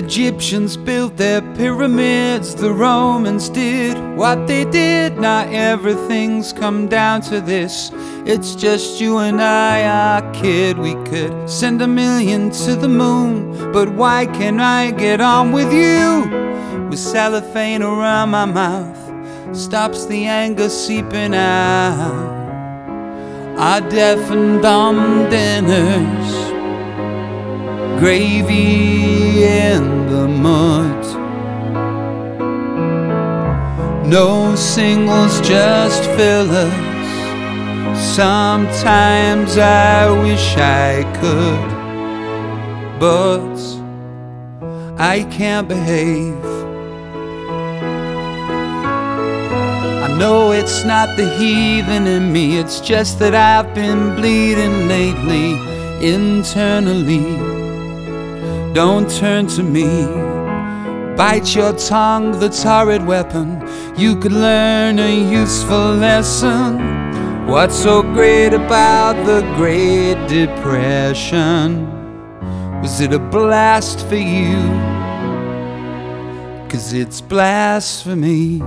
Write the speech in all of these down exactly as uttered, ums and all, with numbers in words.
Egyptians built their pyramids, the Romans did what they did. Now everything's come down to this. It's just you and I, our kid. We could send a million to the moon, but why can't I get on with you? With cellophane around my mouth stops the anger seeping out. Our deaf and dumb dinners, gravy in the mud. No singles, just fillers. Sometimes I wish I could, but I can't behave. I know it's not the heathen in me, it's just that I've been bleeding lately, internally. Don't turn to me, bite your tongue, the torrid weapon. You could learn a useful lesson. What's so great about the Great Depression? Was it a blast for you? 'Cause it's blasphemy.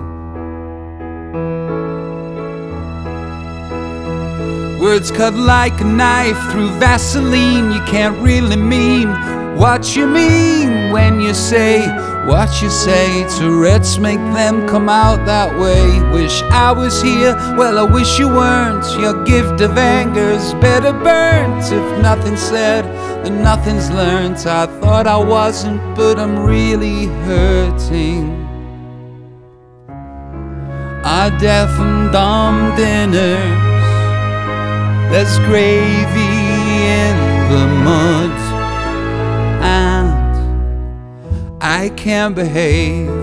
Words cut like a knife through Vaseline. You can't really mean what you mean when you say what you say. Tourette's make them come out that way. Wish I was here, well I wish you weren't. Your gift of anger's better burnt. If nothing's said, then nothing's learned. I thought I wasn't, but I'm really hurting. Our deaf and dumb dinners, there's gravy in the mud, and I can't behave.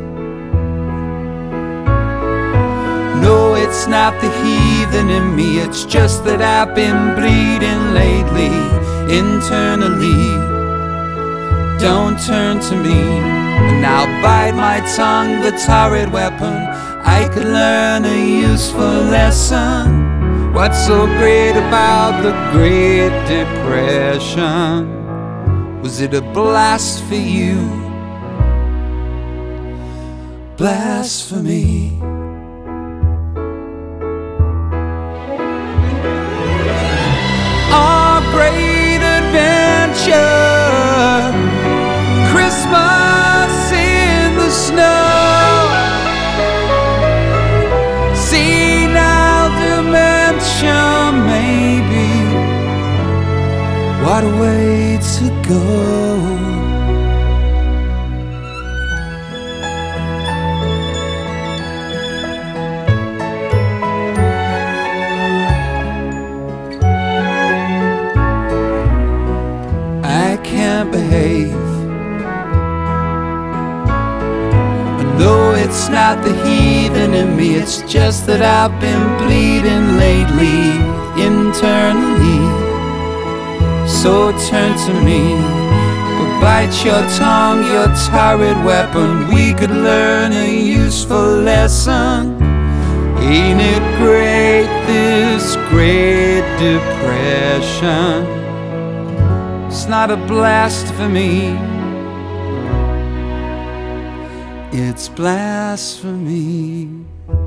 No, it's not the heathen in me, it's just that I've been bleeding lately, internally. Don't turn to me, and I'll bite my tongue, the torrid weapon. I could learn a useful lesson. What's so great about the Great Depression? Was it a blast for you? Blasphemy. Our great adventure, Christmas in the snow. Maybe, what a way to go. I can't behave. No, it's not the heathen in me, it's just that I've been bleeding lately, internally. So turn to me, but bite your tongue, your torrid weapon. We could learn a useful lesson. Ain't it great, this Great Depression? It's not a blasphemy, it's blasphemy.